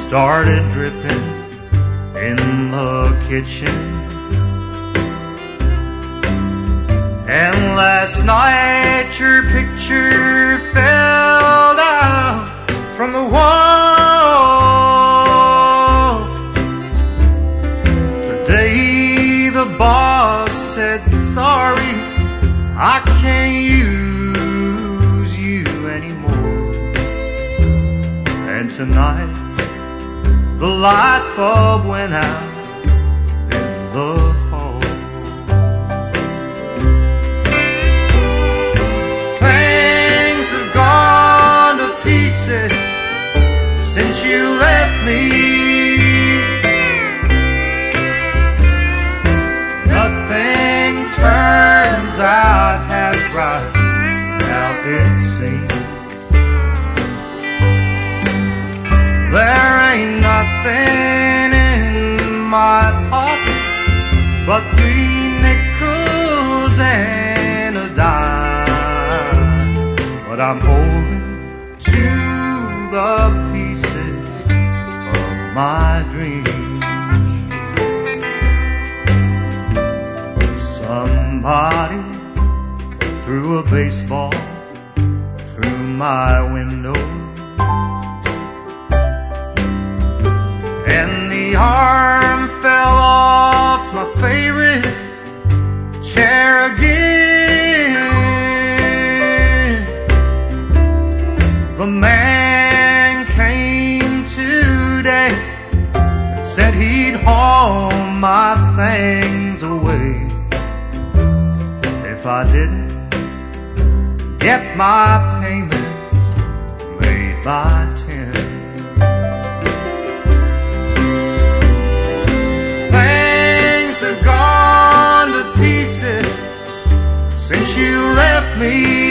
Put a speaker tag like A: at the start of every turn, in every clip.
A: started dripping in the kitchen. And last night your picture fell down from the wall. Today the boss said, sorry, I can't use you anymore. And tonight the light bulb went out in the hall. Things have gone to pieces since you left me. Nothing turns out half right, now it seems. There ain't nothing in my pocket but 3 nickels and a dime, but I'm holding to the pieces of my dream. Somebody threw a baseball through my window, and the arm fell off my favorite chair again. The man came today and said he'd haul my things away if I didn't get my payments made by 10. Since you left me,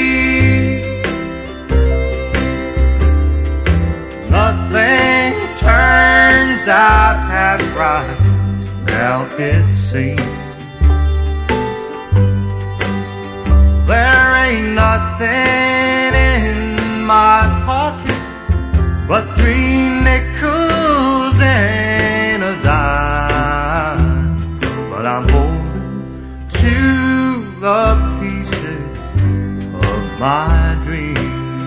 A: nothing turns out half right, now it seems. There ain't nothing in my pocket but 3 nickels and a dime, but I'm holding to the pieces of my dream.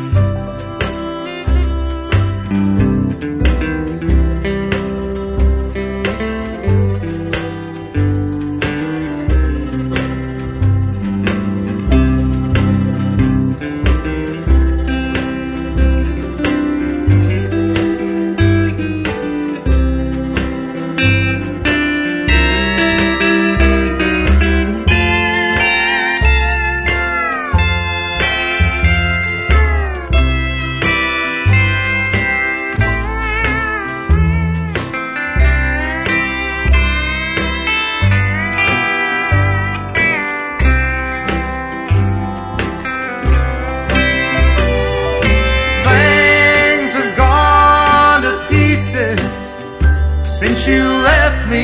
A: Since you left me,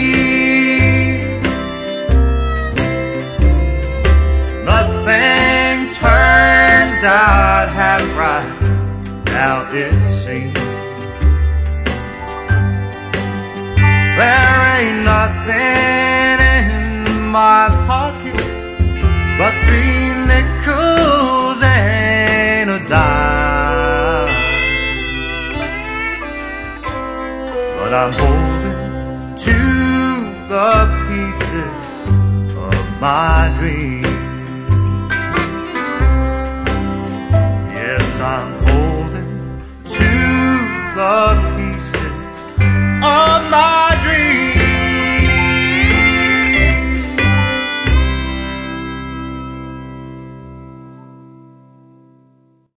A: nothing turns out half right, now it seems. There ain't nothing in my pocket but 3 nickels and a dime, but I'm holding to the pieces of my dream.